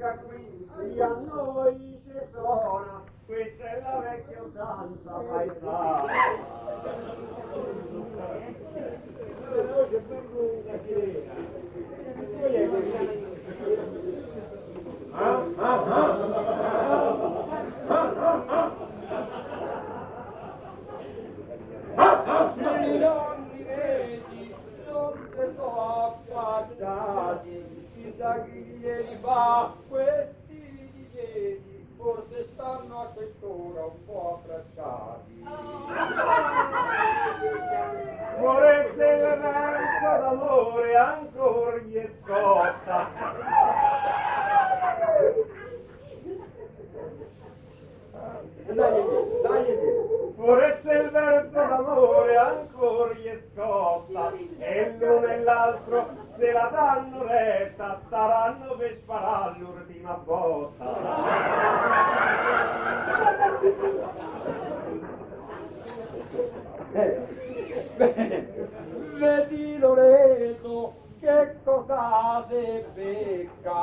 ora qui a noi ci suona, questa è la vecchia usanza paesana. I nonni vedi non si sono affacciati, chissà chi glieli fa questi di ieri, forse stanno a quest'ora un po' abbracciati. Vorreste il verso d'amore ancora gli scotta. Vorreste il verso d'amore ancora gli scotta, e l'uno e l'altro se la danno retta, staranno per sparare l'ultima botta. Bene, vedi Loreto che cosa si becca.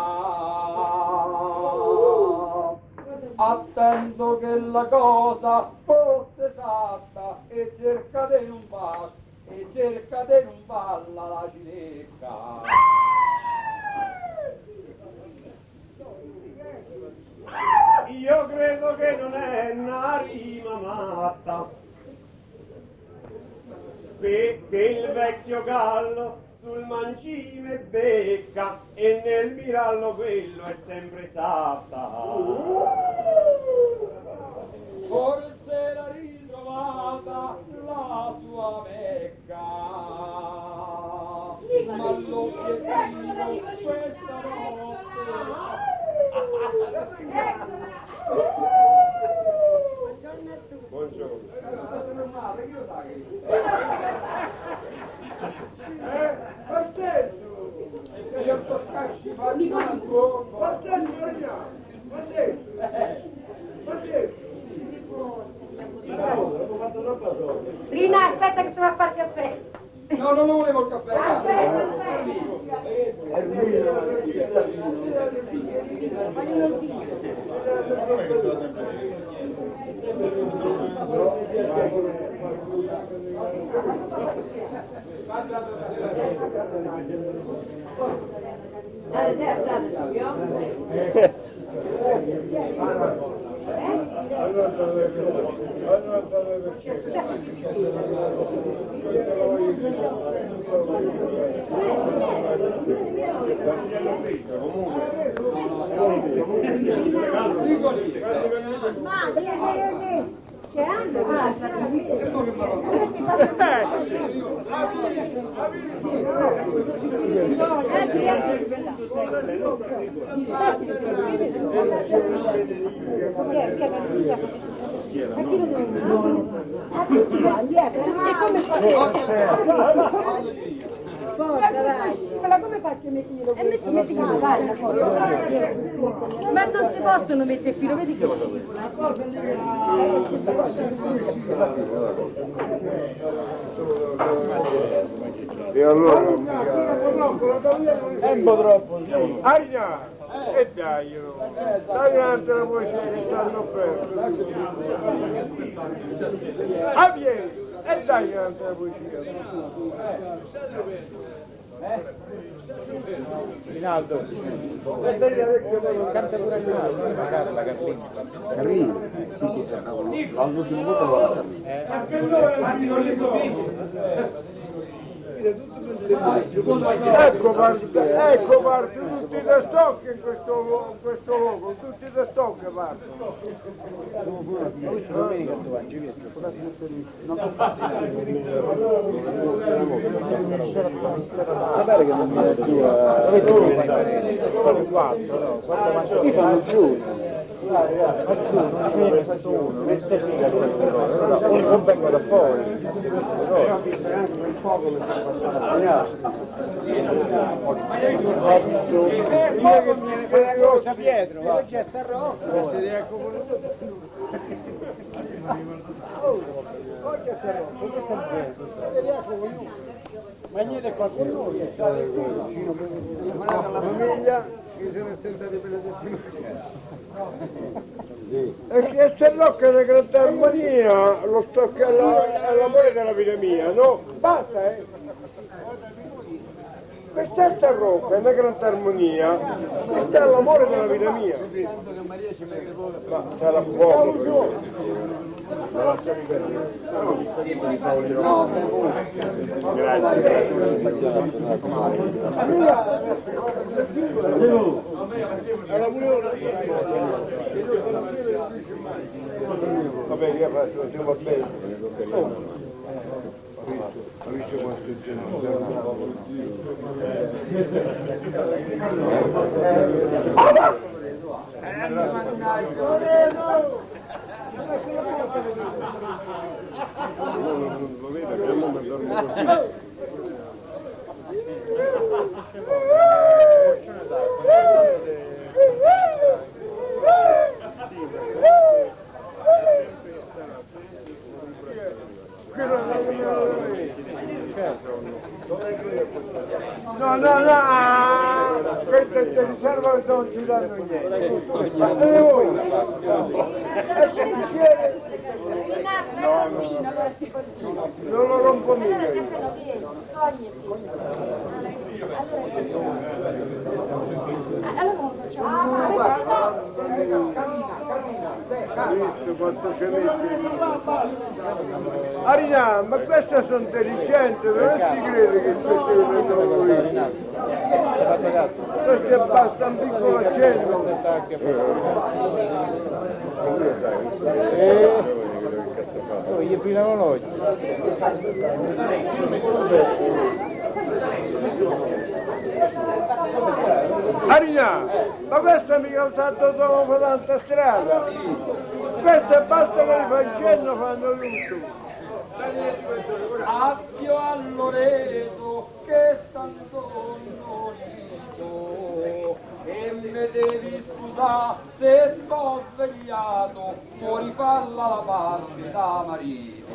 Attento che la cosa fosse esatta e cerca di non balla la cilecca. Io credo che non è una rima matta, perché il vecchio gallo sul mancime becca e nel mirallo quello è sempre esatta. Forse l'ha ritrovata la sua mecca, ma l'obiettivo questa notte. Buongiorno. Rina, aspetta che sono a fare caffè. No, non volevo il caffè. C'è anche ma come faccio a mettere? Ma non si possono mettere filo, vedi che E allora è un po' troppo, aia! E dai, dai un'altra voce che stanno perso. Ah, vieni! E dai un'altra voce. Rinaldo, canta pure Rinaldo, magari la Carlina. Carlina? Sì, sì, l'ultimo voto lo fa Ecco partono tutti da stock in questo luogo, tutti da stock partono. Domenica tu vai, che non viene giù sono quattro, no? Qui fanno giù. Non vengo da fuori. Cosa Pietro? C'è Sarro? Ma niente qua con noi, state qui vicino alla famiglia che se ne è sentati per le settimane. E che se no che la grande armonia lo sto che all'amore della vita mia, no? Basta, questa è roba, è una grande armonia, questa è l'amore della vita mia. Ma c'è la buona. La lasciami perdere. No, grazie. Vabbè, io faccio il tempo bene. Ho visto quanto lo vedo che non mi dormo così. No, questo è il riservo che non ci danno niente. Non lo rompo mica io. Visto quanto ci metti? Arina, ma questa sono intelligente, non si crede che questo è un eroe. Questo è basta un piccolo accenno. Io prima non l'ho. Arina, ma questo mica ho usato dopo tanta strada. Questo basta che li fa il cenno, fanno tutto. Addio a Loreto che stanno nonito e me devi scusare se t'ho svegliato, fuori falla la parte da marito.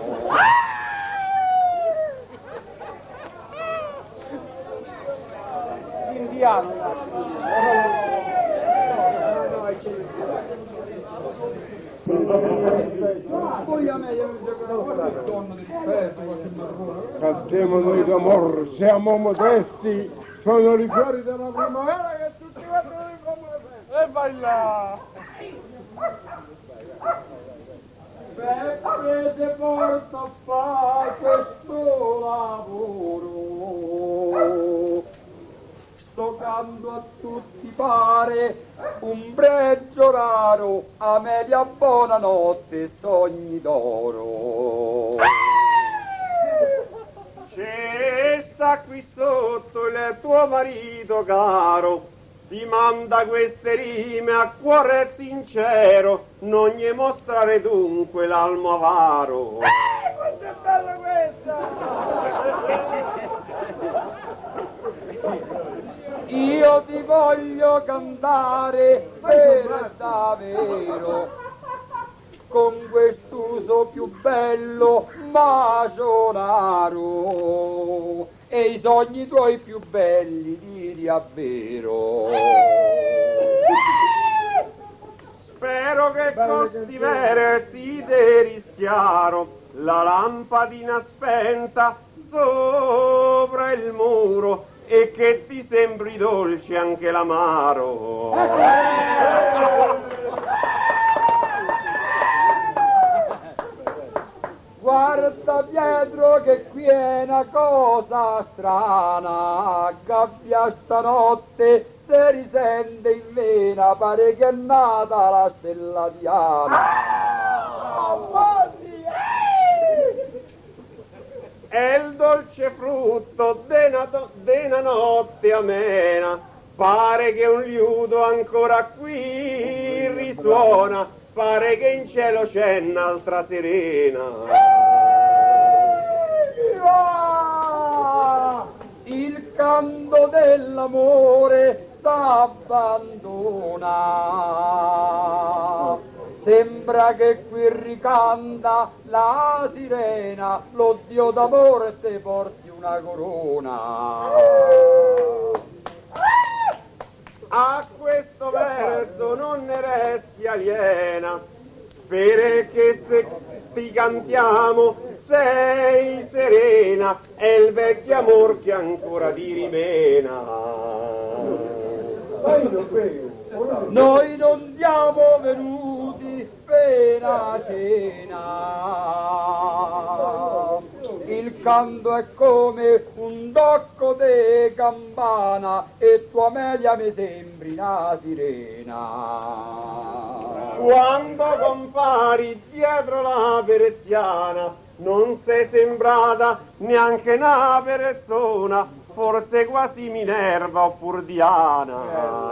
Indiano. Poi a me io mi dico qualche donna di rispetto, qualche marcone. Cantiamo noi d'amor, siamo modesti, sono i fiori della primavera che tutti guardano di come e vai là! Perché porta a fare questo lavoro? Sto canto a tutti pare un pregio raro, Amelia buonanotte, sogni d'oro. C'è sta qui sotto il tuo marito caro, ti manda queste rime a cuore sincero, non gli mostrare dunque l'almo avaro. Quanto è bella questa! Io ti voglio cantare per davvero, con quest'uso più bello macionaro, e i sogni tuoi più belli di avvero. Spero che costi versi te rischiaro, la lampadina spenta sopra il muro, e che ti sembri dolce anche l'amaro. Guarda Pietro che qui è una cosa strana, gabbia stanotte se risente in vena, pare che è nata la stella Diana. È il dolce frutto dena notte amena, pare che un liuto ancora qui risuona, pare che in cielo c'è un'altra serena. Il canto dell'amore s'abbandona, Sembra che qui ricanta la sirena, lo Dio d'amore te porti una corona. A questo verso non ne resti aliena, perché se ti cantiamo sei serena, è il vecchio amor che ancora ti rimena. Noi non siamo venuti per la cena, il canto è come un tocco di campana e tua Amelia mi sembri una sirena. Quando compari dietro la veneziana non sei sembrata neanche una persona, forse quasi Minerva oppur Diana.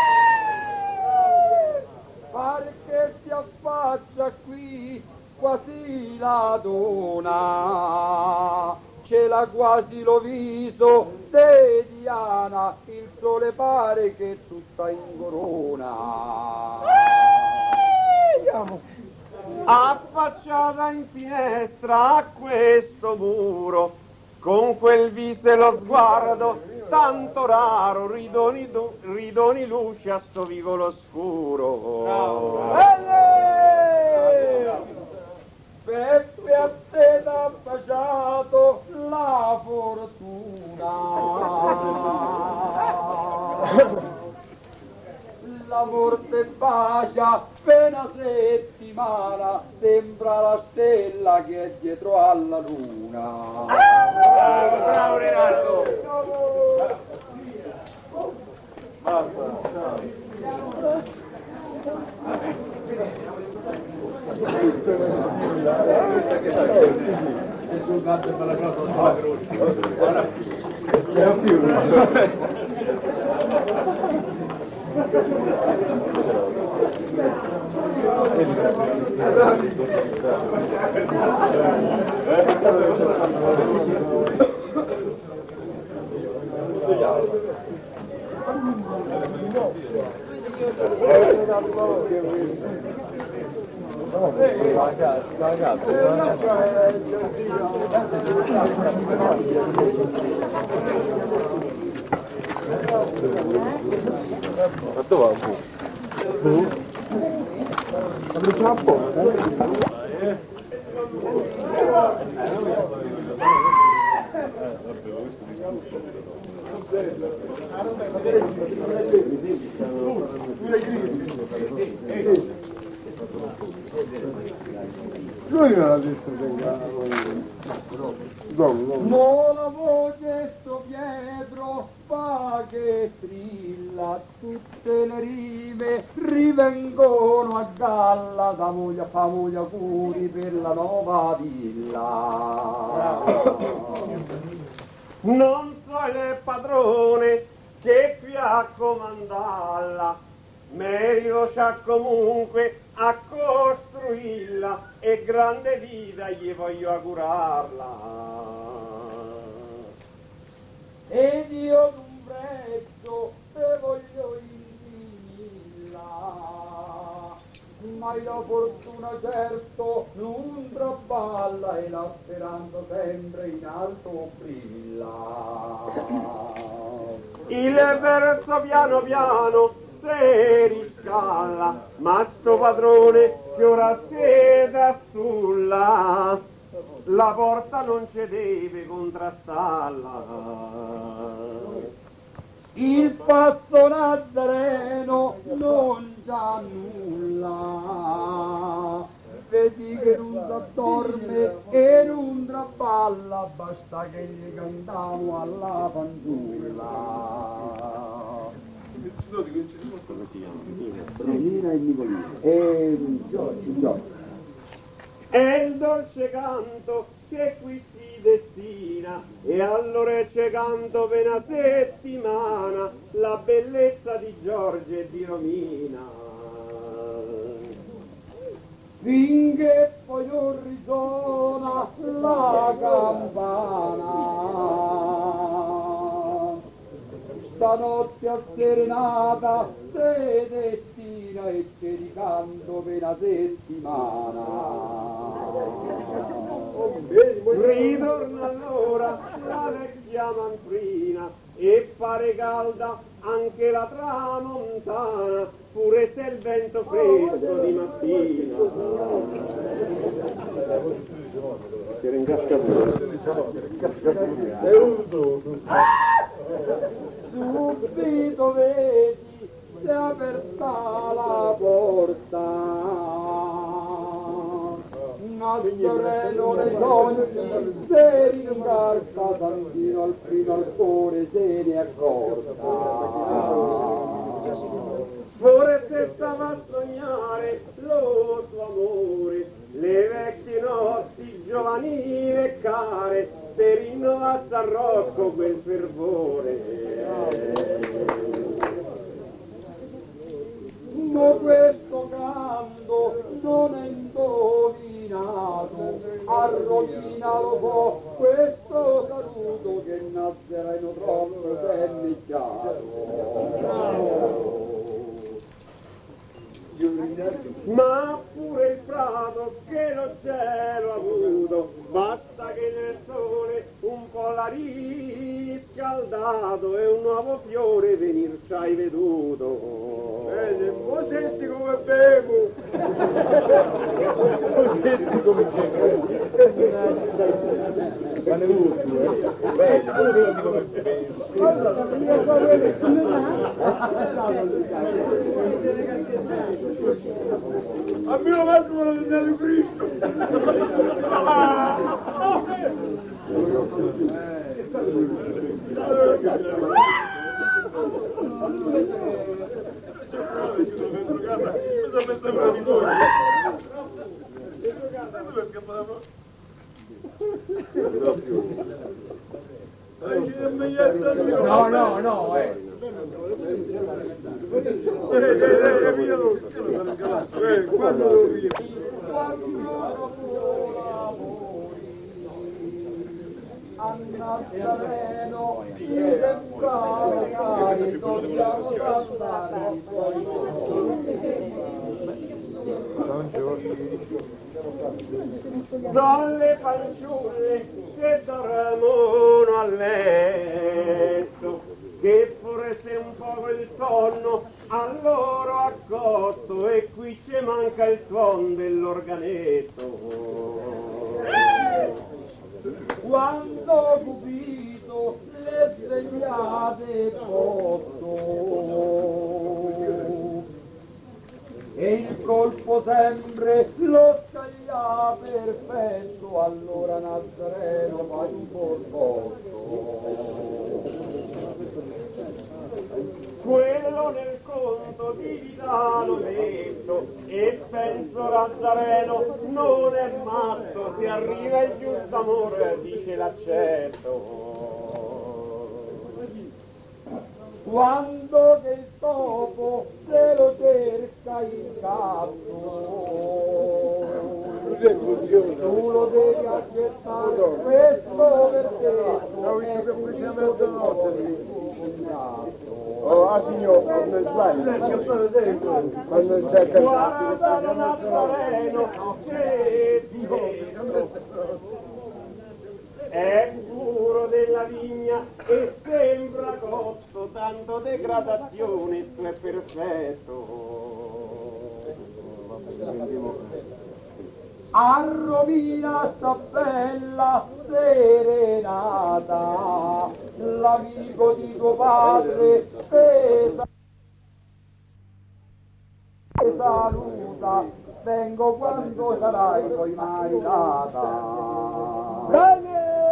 Pare che si affaccia qui quasi la donna, ce l'ha quasi lo viso de Diana, il sole pare che tutta in corona. Affacciata in finestra a questo muro, con quel viso e lo sguardo tanto raro, ridoni luce a sto vicolo scuro. Peppe a te t'ha baciato la fortuna, la morte bacia per una settimana, sembra la stella che è dietro alla luna. Bravo Renato! Lui non ha detto che mo la voce sto Pietro fa che strilla, tutte le rime rivengono a galla, da moglie a famiglia auguri per la nuova villa. Non so il padrone che qui a comandarla, merito c'ha comunque a costruirla e grande vita gli voglio augurarla. Ed io d'un prezzo te voglio intimilla, ma la fortuna certo non traballa e la speranza sempre in alto brilla. Il verso piano piano se riscalla, ma sto padrone che ora sieda stulla, la porta non ci deve contrastarla. Il passo Nazareno non c'ha nulla, vedi che non s'addorme e non traballa, basta che gli cantiamo alla fanciulla. Come si chiama? Brunina e Nicolino. Giorgio. È il dolce canto che qui si destina, e allora c'è canto per una settimana, la bellezza di Giorgio e di Romina. Finché poi non risuona la campana, sta la notte asserenata se destina e c'è di canto per una settimana. Ritorna allora la vecchia manfrina e pare calda anche la tramontana, pure se il vento fresco di mattina. Si ringasca pure. Subito vedi si è aperta la porta. Nazareno nei sogni se rincarta, Santino al primo al cuore se ne accorta. Forse stava a sognare lo suo amore, le vecchie notti giovanili e care, per rinnovarsi a Rocco quel fervore. Ma questo canto non è indovinato, a rovina lo può questo saluto che Nazareno troppo s'è invecchiato. Ma pure il prato che lo cielo ha avuto, basta che nel sole un po' l'ha riscaldato e un nuovo fiore venir ci hai veduto. Vedi, voi senti come bevo! Voi senti come bevo! Ma ne vuoi, Vedi, voi senti come bevo! A me lo vengono del Cristo! Cosa pensavo di voi? Dove è scappato? No, quando lo via? A Nazareno si sembrava cari, dobbiamo salvare i suoi Sono le fanciulle che dormono a letto, che forse un po' il sonno a loro accotto, e qui ci manca il suon dell'organetto. Quando Cupido le svegliate cotto e il colpo sempre lo scaglia perfetto, allora Nazareno fa un borbotto. Quello nel conto di Vitano detto, e penso Nazareno non è matto, se arriva il giusto amore dice l'accetto. Quando che il topo se lo cerca il gatto, tu lo devi accettare, questo perché è finito del Oh, signor, quando c'è Guarda Nazareno che è puro della vigna e sembra cotto, tanto degradazione su è perfetto. a rovina sta bella serenata, l'amico di tuo padre pesa e saluta, vengo quando sarai poi maritata. Bene!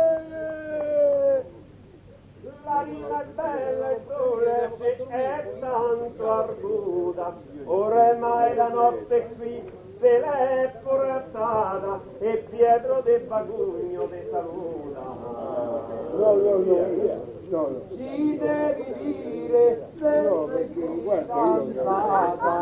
La vita è bella e sole è tanto arguta, ormai la notte qui se l'è portata e Pietro de Bagugno de saluta. No. Ci devi dire sempre chi cantata,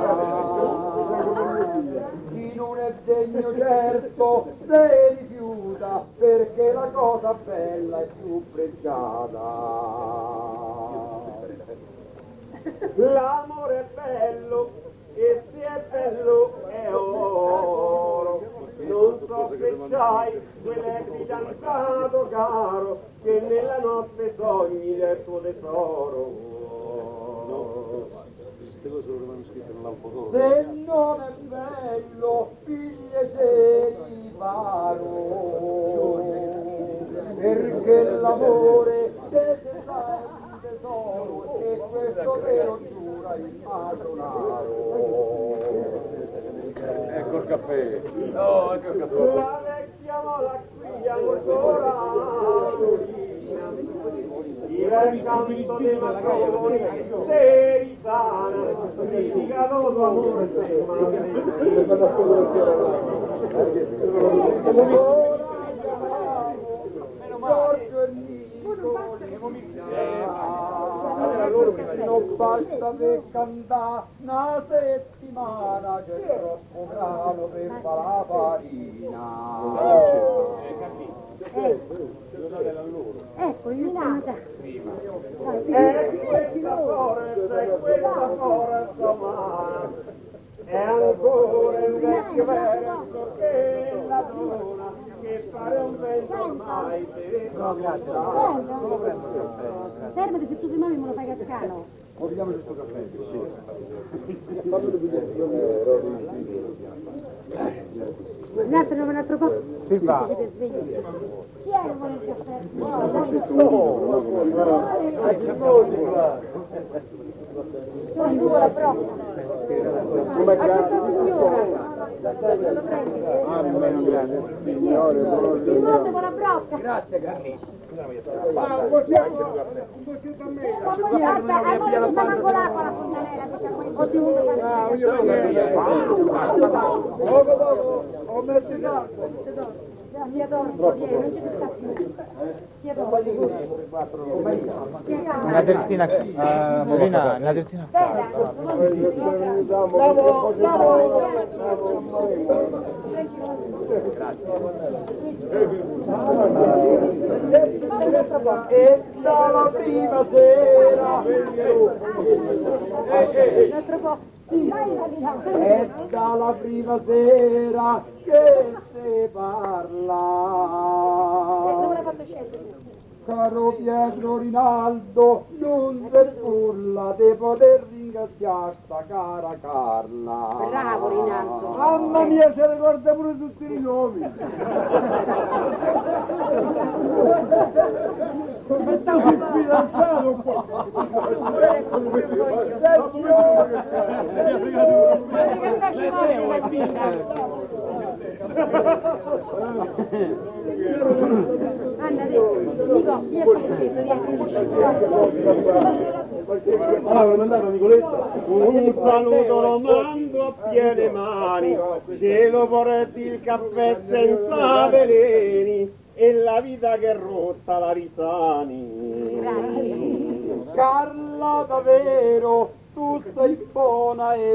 chi non è degno certo se rifiuta, perché la cosa bella è più pregiata. L'amore è bello e se è bello è oro. Non so se c'hai quell'è fidanzato caro che nella notte sogni del tuo tesoro. Queste cose lo rimangono scritte nell'alfotoro. Se non è bello, figlie se di paro, perché l'amore deve fare un tesoro e questo te lo giura il padronaro. Ecco il caffè. No, ecco il caffè. La vecchia mola qui ancora il canto dei mattoni se risana dimenticato tuo amore Giorgio e non basta per cantare una settimana, c'è troppo grano per fare la farina. Ecco, il Milano. questa forza umana è ancora il vecchio verso che la dona che fare un vento ormai per Fermati, se tu di me me lo fai cascano. Vogliamo questo caffè? Un altro po'. Si fa. Chi è che vuole il caffè? Sono due la prossima. A questa signora. Lo prendi? Ah, meno grande. Signore, Il mondo con la brocca. Grazie Carli. Aspetta, non stiamo ancora con la fontanella che c'è quel motivo. poco, ho messo il Sia d'orso, non ci sta più. Sia d'orso. una terzina Molina, una terzina E dalla prima sera è dalla prima sera che si parla, caro Pietro Rinaldo, non per burla di poter ringraziare sta cara Carla. Bravo Rinaldo. Mamma mia, se ricorda pure tutti i nomi. Stavo fidanzato un po'. Allora, mandato Nicoletta, un saluto lo mando a piede mani, cielo porti il caffè senza veleni e la vita che è rotta la risani. Carla davvero, tu sei buona e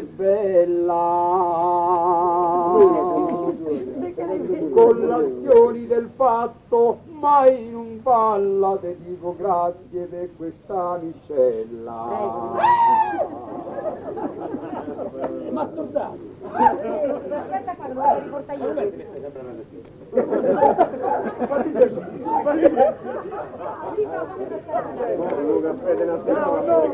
bella. Con l'azioni del fatto mai non falla, te dico grazie per questa miscella. Ma soldato! Aspetta qua, lo voglio riportare io. Un caffè di nazionale,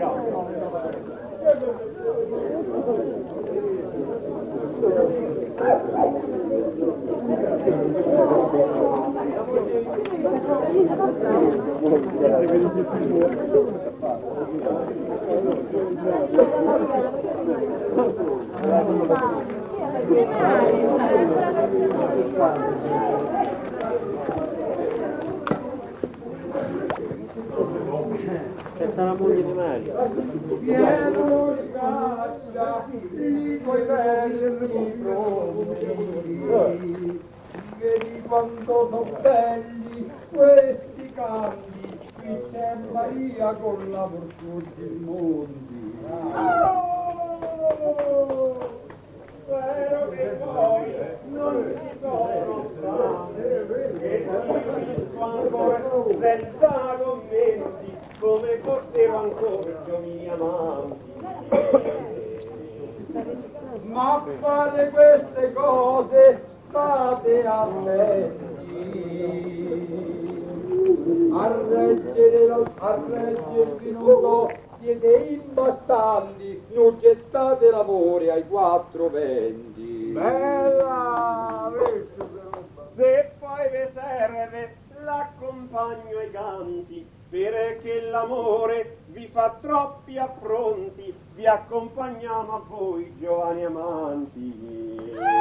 questa è la moglie di Mario. Pieno di caccia, di quei versi pronti, vedi quanto sono belli questi campi, qui c'è Maria con la Portucci Mondi. Spero che poi non ci sono strade, che si unisco ancora senza commenti, come fossero ancora giovani amanti. Ma fate queste cose, state attenti. A reggere il venuto siete imbastanti, non gettate l'amore ai quattro venti. Bella! Se poi vi serve l'accompagno ai canti, perché l'amore vi fa troppi affronti, vi accompagniamo a voi giovani amanti.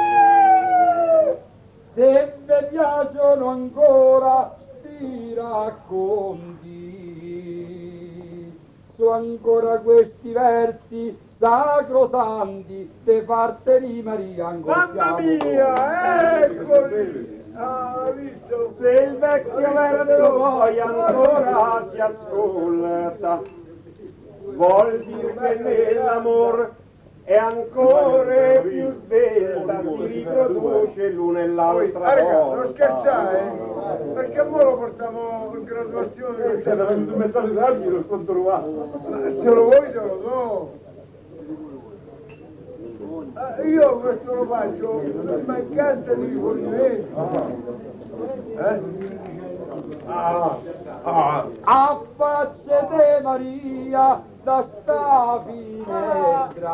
Se vi piacciono ancora sti racconti, so ancora questi versi sacrosanti de parte di Maria ancora. Mamma mia, eccoli! Ah, visto? Se il vecchio verso poi ancora si ascolta, vuol dire che nell'amor è ancora più svelta, si riproduce l'una e l'altra volta. Non scherzare, perché ora lo portiamo in graduazione. Se avete un messaggio di dargli lo sconto rubato. Se lo vuoi te lo do. Io questo lo faccio in mancanza di rifornimento. Affacciate Maria da sta finestra,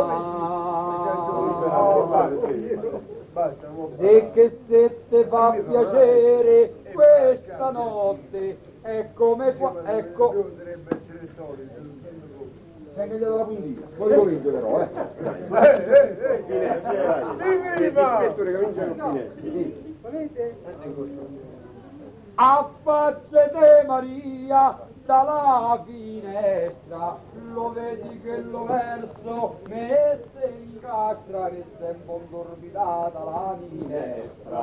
se che se te fa piacere questa notte è come qua, ecco. Tenga dalla puntina, poi comincio però, Affacciate Maria dalla finestra, lo vedi che lo verso mette in castra che si è un po' intorbidata la minestra.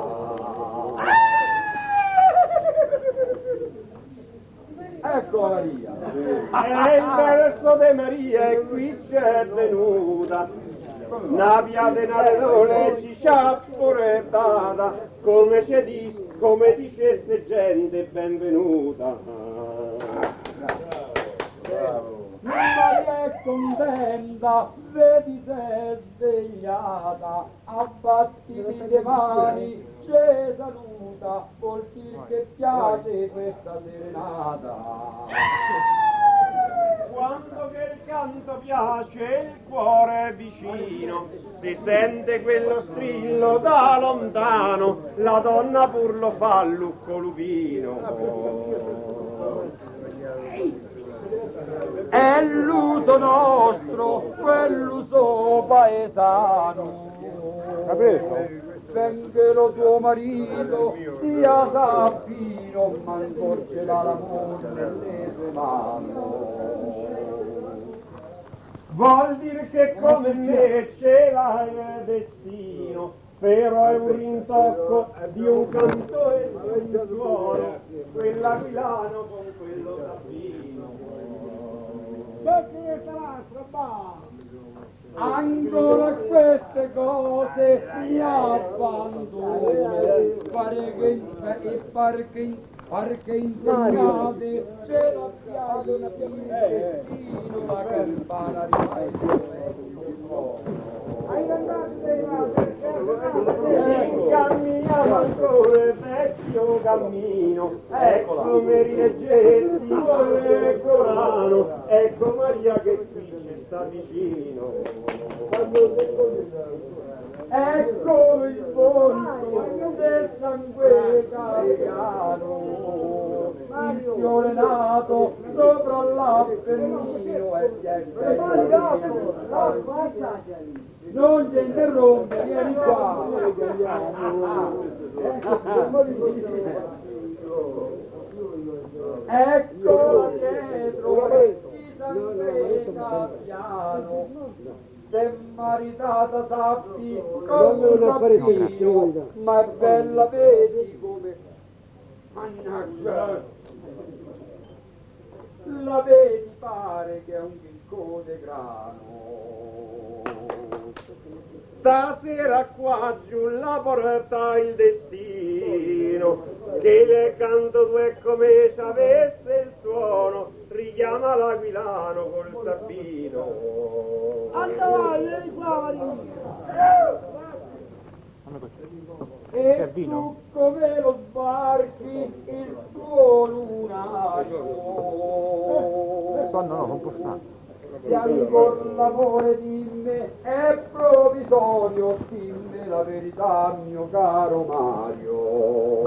Ecco Maria. È il verso di Maria e qui c'è venuta. Una piadenatore ci sciapporettata, come dicesse gente benvenuta. Maria è contenta, vedi se è svegliata, abbattiti le mani, c'è saluta, vuol dire che piace questa serenata. Quando che il canto piace il cuore è vicino, si sente quello strillo da lontano, la donna pur lo fa lucco lupino. È l'uso nostro, quell'uso paesano. Benché lo tuo marito sia sappino, ma incorcerà l'amore nelle tue mani. Vuol dire che come me ce l'hai il destino, però è un rintocco di un canto e di un suono, quell'aquilano con quello sabbino. Ancora queste cose mi abbandono, perché insegnate c'è la piaga il destino, la campana rimane. Camminiamo ancora il vecchio cammino, ecco come rileggetti quel Corano, ecco Maria che qui ci sta vicino. Ecco il volto del sangue cagliano, il fiore nato sopra l'Appennino e sempre non ti interrompe, vieni qua. Ecco dietro il sangue cagliano, s'è maritata sappi come un sappino, ma è bella vedi come, mannaggia, la vedi pare che è un chicco de grano. Stasera qua giù la porta il destino, che il canto tu è come se avesse il suono, richiama l'aquilano col sabbino. Allora, vieni qua, e tu come lo sbarchi il tuo lunario? No, non può stare. Se ancora l'amore dimmi è provvisorio, dimmi la verità mio caro Mario.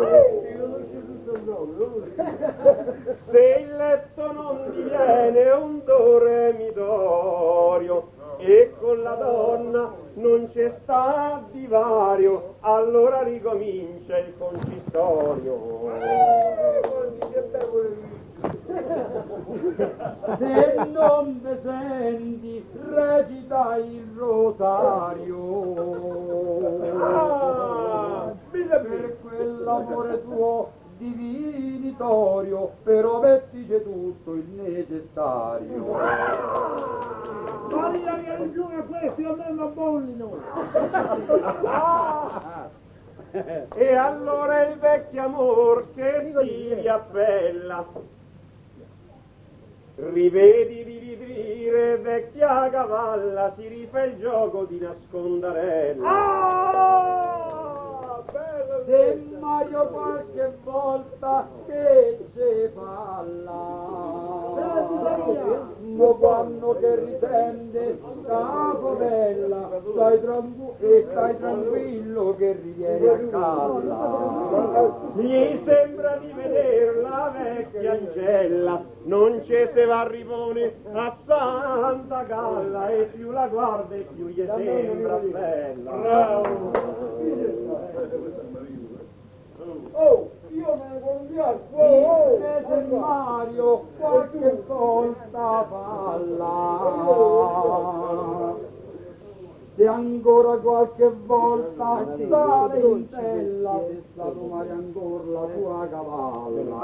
Se il letto non diviene un dormitorio e con la donna non c'è sta divario, allora ricomincia il concistorio. Se non te senti, recita il rosario. Per quell'amore tuo divinitorio, però mettici tutto il necessario. Maria che ragione questi a me non bollino. E allora il vecchio amor che si riappella, rivedi di ridire vecchia cavalla, si rifà il gioco di nascondarella. Se Mario qualche volta che ce falla, ma quando che risente sta povella, stai tranquillo che riviene a casa. Gli sembra di veder la vecchia ancella, non c'è se va a ripone a Santa Galla, e più la guarda e più gli sembra bella. Oh, io me ne voglio via. Se Mario qualche volta falla, se ancora qualche volta sale in tella, se sta domani ancora la tua cavalla.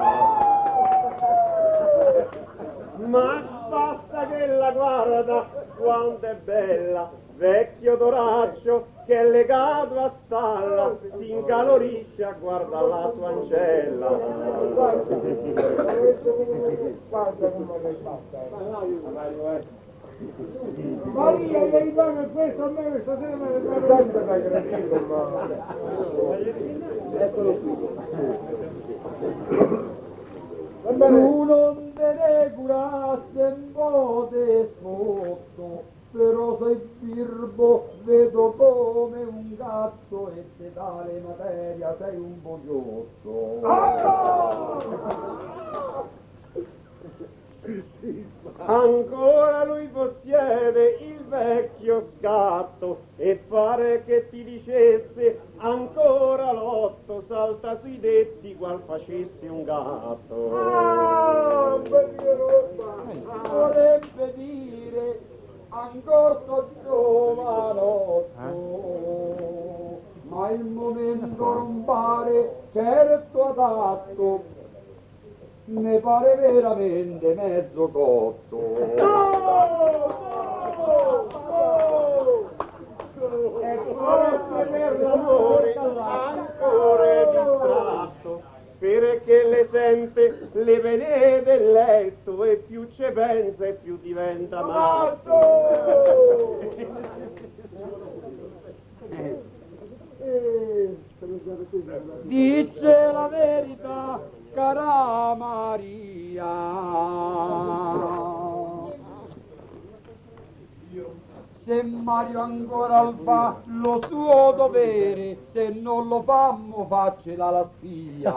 Ma basta che la guarda quanto è bella, vecchio doraccio che è legato a stalla, si incalorisce a guardare la sua ancella. Guarda come le basta. Maria, gli arrivano questo a me stasera me ne fanno tanto da gradito, ma... Eccolo qui. Tu non te ne curasse un po' de sotto, però sei firbo, vedo come un gatto, e se tale materia sei un po' giotto. Ancora lui possiede il vecchio scatto, e pare che ti dicesse ancora l'otto, salta sui detti qual facesse un gatto. Vorrebbe dire ancora so giovanotto, ma il momento non pare certo adatto, ne pare veramente mezzo cotto. E forse per l'amore ancora è distratto, perché le sente le vene del letto, e più ci pensa e più diventa matto. Dice la verità, cara Maria, se Mario ancora lo fa lo suo dovere, se non lo fammo faccela la spia.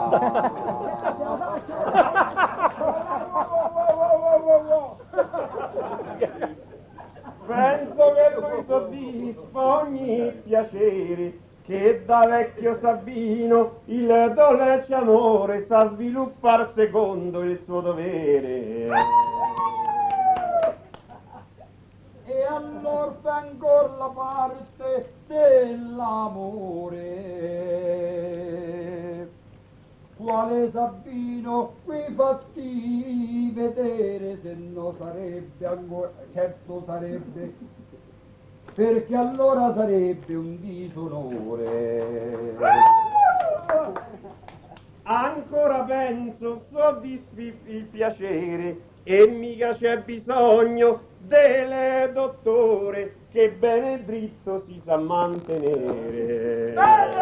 Penso che lui soddisfa ogni piacere, che da vecchio Sabino il dolce amore sa sviluppar secondo il suo dovere. E allor fa ancora la parte dell'amore, quale Sabino qui fatti vedere, se no sarebbe ancora, certo sarebbe, perché allora sarebbe un disonore. ancora penso, soddisfi il piacere, e mica c'è bisogno delle dottore, che bene dritto si sa mantenere.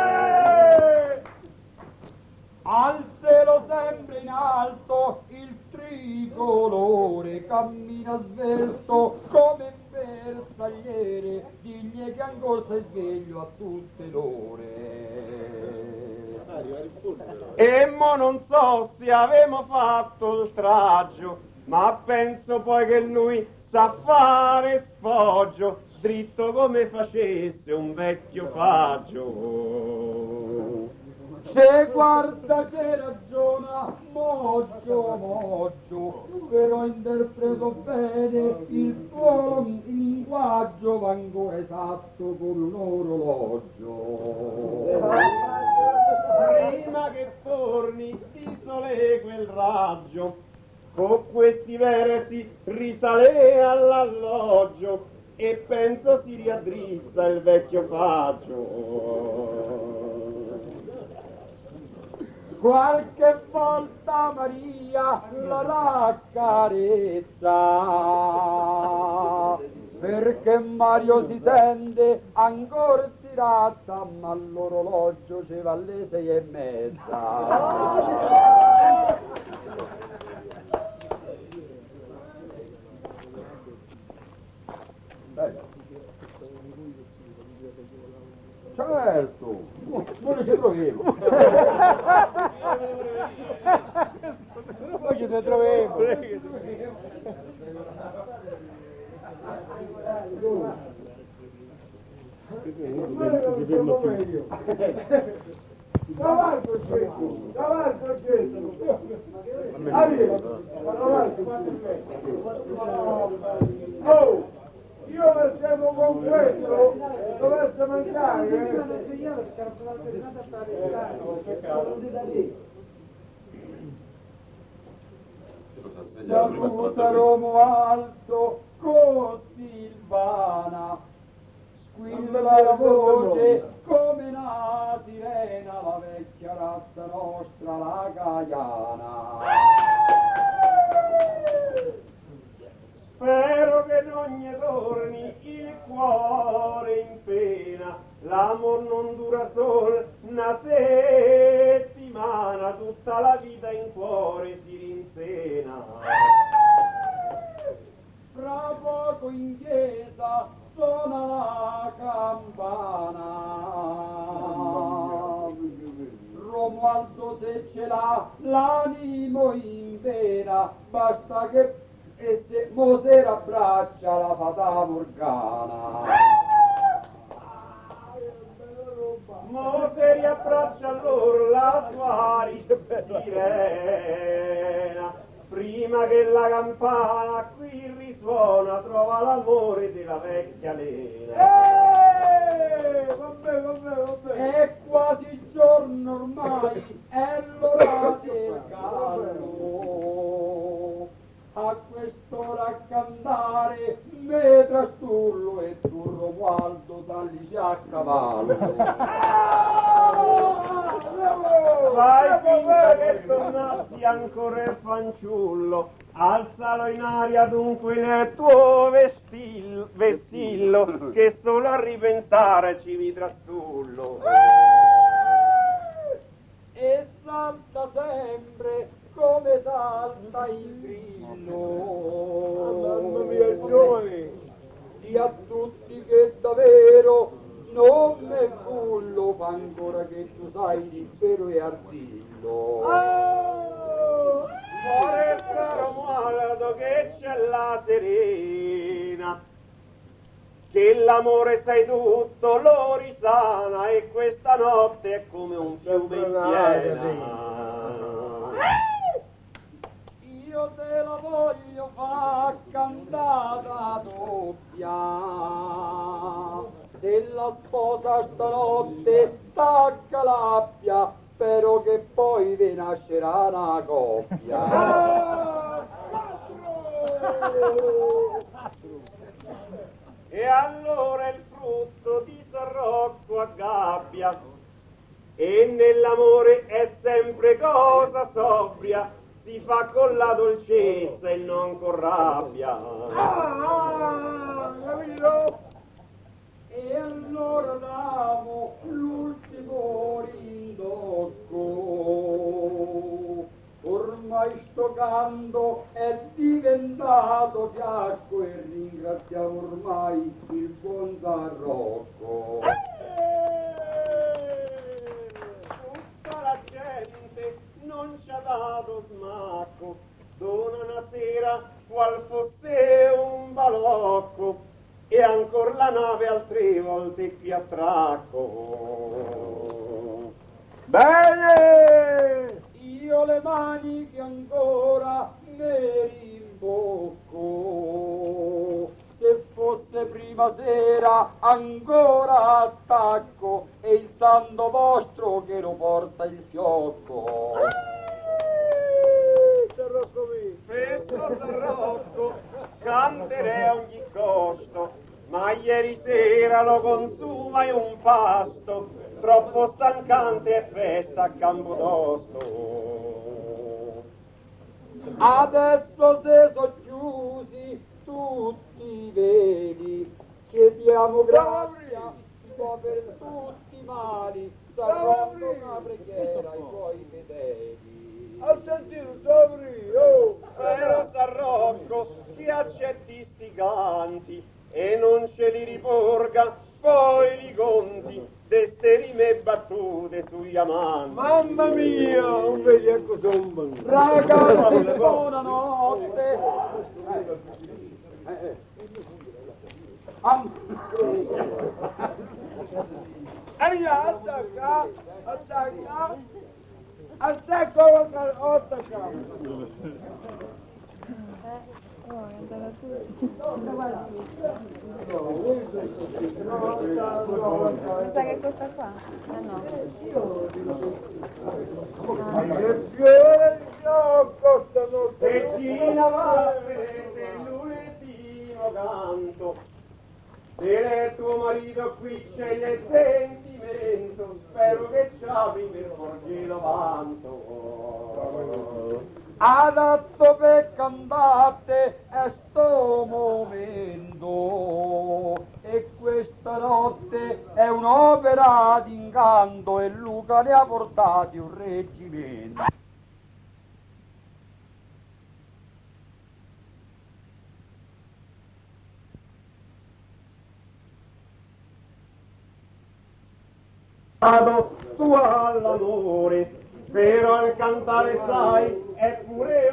Al cielo sempre in alto il tricolore cammina svelto come un bersagliere, digli che ancora sei sveglio a tutte l'ore. E mo non so se avemo fatto il traggio, ma penso poi che lui sa fare sfoggio, dritto come facesse un vecchio faggio. Se guarda che ragiona moggio, però interpreto bene il tuo linguaggio, va ancora esatto come un orologio. Prima che torni ti solegua il raggio, con questi versi risale all'alloggio, e penso si riaddrizza il vecchio faggio. Qualche volta Maria la raccarezza, perché Mario si sente ancora tirata, ma l'orologio ci va alle 6:30. Certo, noi ci troviamo. Noi ci troviamo. Cavalco il gesto, cavalco il gesto. Oh, io pensavo con questo dovesse mancare. Saluta Romualdo con Silvana, squilla la voce come una sirena, la vecchia razza nostra, la Gaiana. Spero che non gli torni il cuore in pena, l'amor non dura solo una settimana, tutta la vita in cuore si rinsena. Fra poco in chiesa suona la campana, Romualdo se ce l'ha l'animo in pena, basta che e se Mosè abbraccia la fata Morgana. Mosè riabbraccia allora la sua sirena, prima che la campana qui risuona, trova l'amore della vecchia Lena. Vabbè. È quasi il giorno ormai, è l'ora del gallo. A quest'ora a cantare me trastullo e tu Romualdo sallici a cavallo. Fai finta che tornassi ancora il fanciullo, alzalo in aria dunque nel tuo vessillo, che solo a ripensare ci mi trastullo. E salta sempre come salta il grillo. Mamma mia, giovane. Di a tutti che davvero non me bullo, fa ancora che tu sai libero e ardillo. Foresta Romualdo che c'è la serena, che l'amore sai tutto lo risana, e questa notte è come un fiume in piena. Io te la voglio far cantata doppia, se la sposa stanotte tacca l'appia, spero che poi vi nascerà una coppia. E allora il frutto di San Rocco a gabbia, e nell'amore è sempre cosa sobria, si fa con la dolcezza e non con rabbia. Capito? E allora davo l'ultimo rindocco. Ormai sto canto è diventato fiasco e ringraziamo ormai il buon San Rocco. Tutta la gente non ci ha dato smacco, dona una sera qual fosse un balocco, e ancor la nave altre volte qui attracco. Bene! Io le maniche ancora ne rimbocco. Se fosse prima sera ancora attacco, e il santo vostro che lo porta il fiocco. Questo San Rocco canterei a ogni costo, ma ieri sera lo consuma in un pasto, troppo stancante è festa a Campodosto. Adesso se sono chiusi tutti i veli, chiediamo grazia per tutti i mali, sarò una preghiera ai tuoi fedeli. Ho sentito, Sovri, oh! Però San Rocco che accetti sti canti e non ce li riporga poi li conti deste rime battute sugli amanti. Mamma mia, non vedi ecco somma. Ragazzi, buonanotte. Attacca, attacca. Attacca, attacca. Sa che costa qua? Ah no. Che fiore di fiocco stanotte. Regina Valverde dell'ultimo canto, se tuo marito qui c'è il sentimento, spero che ci apri per porgere vanto. Adatto per cantare è sto momento, e questa notte è un'opera d'incanto, e Luca ne ha portati un reggimento. Tu all'amore, però al cantare sai, è pure